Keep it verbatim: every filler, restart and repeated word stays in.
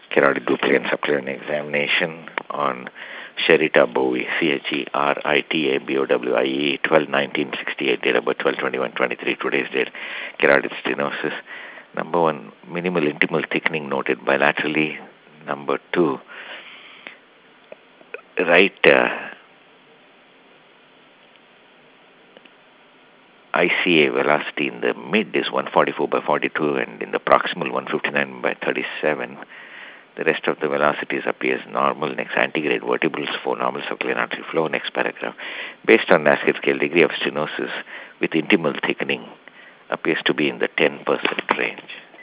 carotid duplicate subclinical examination on Sherita Bowie, C H E R I T A B O W I E, twelve nineteen sixty-eight, date of birth twelve twenty-one twenty-three, today's date, carotid stenosis. Number one, minimal intimal thickening noted bilaterally. Number two, right uh, I C A velocity in the mid is one forty-four by forty-two and in the proximal one fifty-nine by thirty-seven. The rest of the velocities appears normal. Next, antegrade vertebrals for normal circulatory artery flow. Next paragraph. Based on Laskett scale, degree of stenosis with intimal thickening appears to be in the ten percent range.